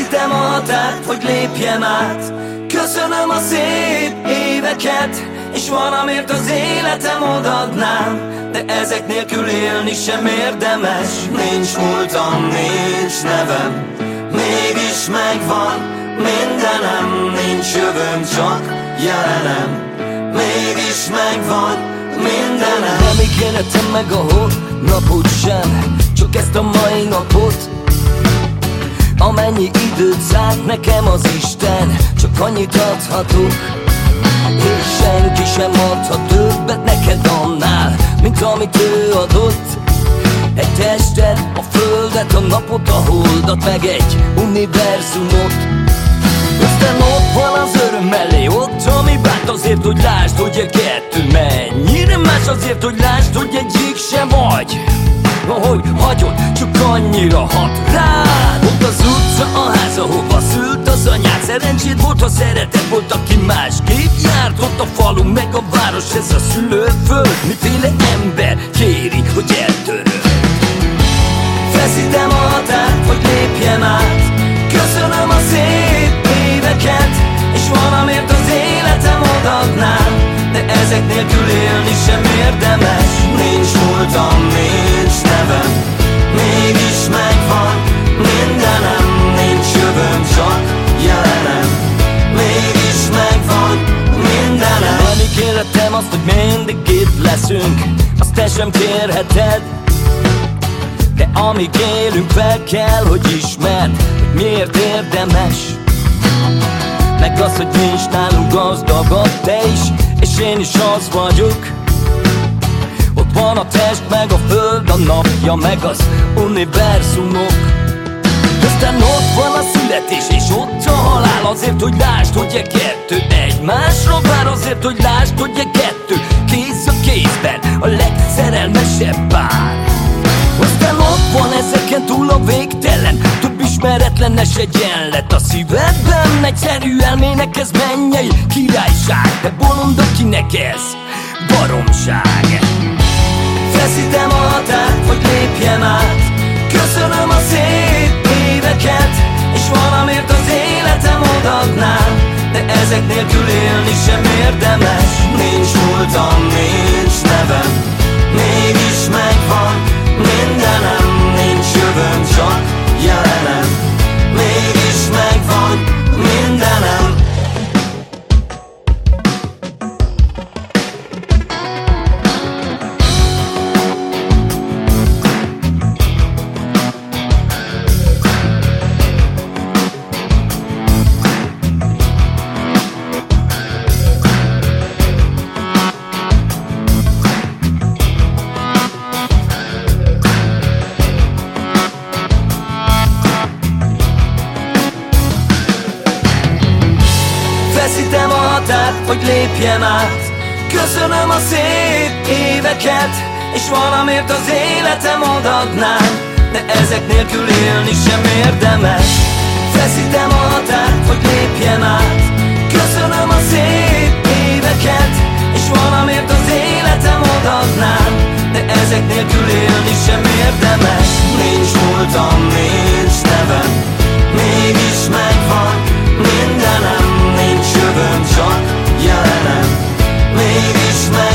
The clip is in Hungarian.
Feszítem a határt, hogy lépjem át. Köszönöm a szép éveket, és valamért az életem odadnám, de ezek nélkül élni sem érdemes. Nincs múltam, nincs nevem, mégis megvan mindenem. Nincs jövőm, csak jelenem, mégis megvan mindenem. Nem ígérhetem meg a holnapot sem, csak ezt a mai napot. Amennyi időt szánt nekem az Isten, csak annyit adhatok, és senki sem adhat többet neked annál, mint amit ő adott. Egy testet, a földet, a napot, a holdat, meg egy univerzumot. Aztán ott van az öröm mellé, ott ami bánt, azért, hogy lásd, hogy a kettő mennyire más. Azért, hogy lásd, hogy egyik sem vagy, ahogy hagyod, csak annyira hat rád. Ott az utca, a ház, ahova szült az anyád. Szerencséd volt, ha szeretett volt, aki másképp járt. Ott a falu, meg a város, ez a szülőföld. Miféle ember kéri, hogy eltöröl. Feszítem a határt, hogy lépjem át. Köszönöm a szép éveket, és valamért az életem odadnám, de ezek nélkül élni sem érdemes. Nincs múltam, nincs nevem, mégis megvan mindenem. Nincs jövőm, csak jelenem, mégis megvan mindenem. Nem ígérhetem azt, hogy mindig itt leszünk, azt te sem kérheted, de amíg élünk fel kell, hogy ismerd, hogy miért érdemes. Meg az, hogy nincs nálunk gazdagabb, te is, és én is az vagyok. Ott van a test, meg a föld, a napja, meg az univerzumok. Aztán ott van a születés, és ott a halál. Azért, hogy lásd, hogy a kettő egymásra vár. Azért, hogy lásd, hogy a kettő kéz a kézben a legszerelmesebb pár. Aztán ott van ezeken túl a végtelen, több ismeretlenes egyenlet a szívedben. Egyszerű elmének ez mennyei királyság, de bolond, akinek ez baromság. Feszítem a határt, hogy lépjem át. Köszönöm a szép éveket, és valamért az életem odadnám, de ezek nélkül élni sem érdemes. Nincs múltam, nincs nevem, mégis megvan mindenem. Nincs jövőm, csak jelenem, mégis megvan mindenem. Feszítem a határt, hogy lépjem át. Köszönöm a szép éveket, és valamért az életem odadnám, de ezek nélkül élni sem érdemes. Feszítem a határt, hogy lépjem át. Köszönöm a szép éveket, és valamért az életem odadnám, de ezek nélkül élni sem érdemes. Nincs múltam, nincs nevem, mégis megvan mindenem. Nincs jövőm, csak jelenem, mégis megvan.